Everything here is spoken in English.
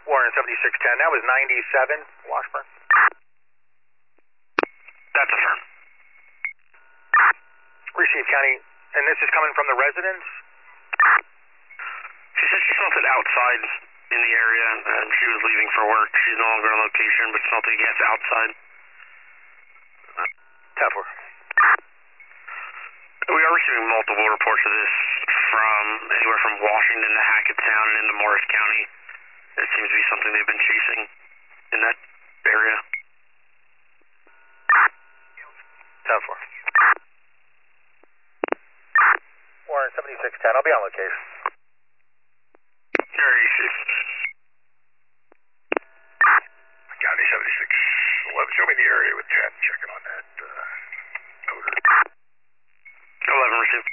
Warren 7610, that was 97, Washburn. That's affirmed. Received, County, and this is coming from the residence? She said she smelled it outside in the area, and she was leaving for work. She's no longer on location, but smelled the gas outside. 10-4. We are receiving multiple reports of this from anywhere from Washington to Hackettstown and into Morris County. It seems to be something they've been chasing in that area. 10-4. Warren 7610, I'll be on location. Very safe. County 7611, show me the area with 10, checking on that odor. 11 received.